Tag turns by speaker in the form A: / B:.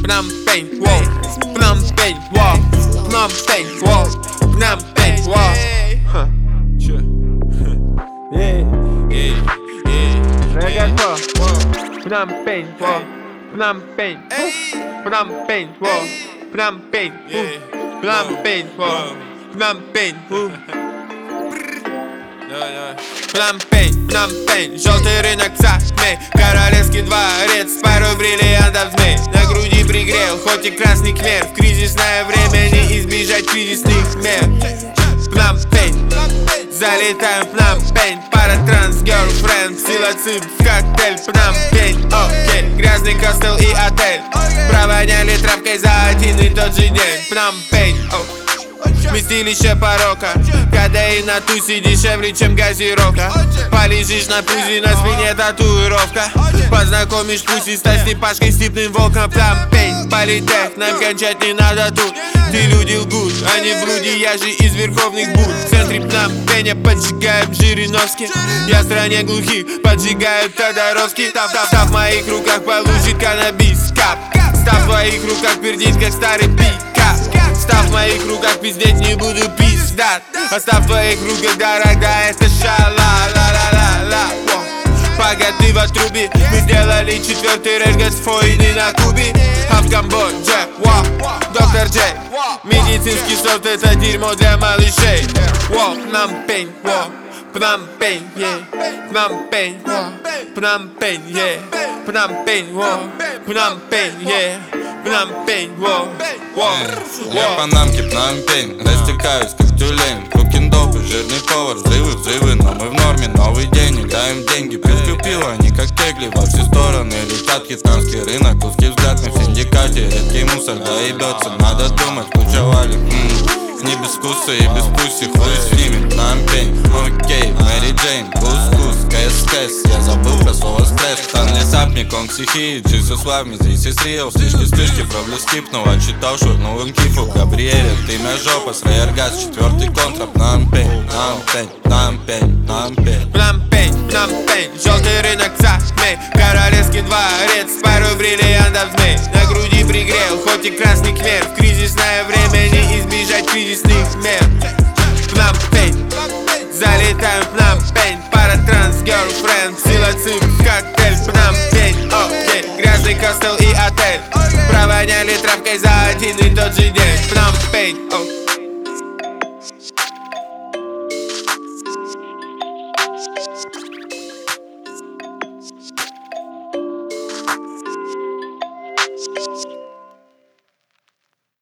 A: Пномпень, воу, Пномпень, воу, Пномпень, воу, Пномпень, воу. Чё? Пномпень, воу, Пномпень, Пномпень, воу, Пномпень, Пномпень, воу, Пномпень, Пномпень, Пномпень, желтый рынок Цахмей, королевский дворец, пару бриллиантов змей. На груди пригрел, хоть и красный кмер, в кризисное время не избежать кризисных мер. Пномпень, залетаем в Пномпень, пара транс-герлфренд, псилоциб в коктейль. Пномпень, окей, грязный костел и отель, провоняли травкой за один и тот же день. Пномпень, вместилище порока, кадеин на тусе дешевле, чем газировка. Полежишь на пузе, на спине татуировка, познакомишь пусть стать Степашкой, степным волком. Пномпень, политех, нам кончать не надо тут. Ты люди лгут, они в блуде, я же из верховных буд. В центре Пномпеня поджигаем Жириновский, я в стране глухих, поджигают Тодоровский. Став в моих руках получит каннабис, кап. Став в твоих руках пердит, как старый пикап. Став в моих руках пиздеть не буду пиздат. Оставь в твоих руках, дорогая, это ша-ла-ла-ла-ла-ла. Погоди в отрубе, мы сделали четвертый рейс фойны на Кубе. А в Камбодже, доктор Джей, медицинский софт, это дерьмо для малышей. Пномпень, Пномпень, Пномпень, Пномпень, Пномпень, Пномпень, Пномпень,
B: я по намке Пномпень, растекаюсь как тюлень. Кукиндоп и жирный повар, взрывы, но мы в норме. Новый день, играем деньги, пил пиво, они как кегли. Во все стороны летят, вьетнамский рынок, узкий взгляд на синдикате. Редкий мусор доебется, надо думать, куча валик. Не без вкуса и без пуси, хуй с ними. Пномпень, окей, Мэри Джейн, кус-кус, кэс-кэс. Я забыл про слово стресс. Станли сапни, конг психии, Джисус лавми, здесь есть риэл. Слишки, проблески пнул, отчитал, шурнул инкифу. Габриэль, ты меня жопа, срейергаз, четвертый контра. Пномпень, Пномпень, Пномпень, Пномпень.
A: Пномпень, Пномпень, желтый рынок Цахмей, королевский дворец, пару бриллиантов змей. На груди пригрел, хоть и красный кмер, в кризисное время не избежать кризисных мер. Пномпень, залетаем в Пномпень, пара транс-герлфренд, псилоциб в коктейль. Пномпень, окей, грязный костел и отель, провоняли травкой за один и тот же день. Пномпень,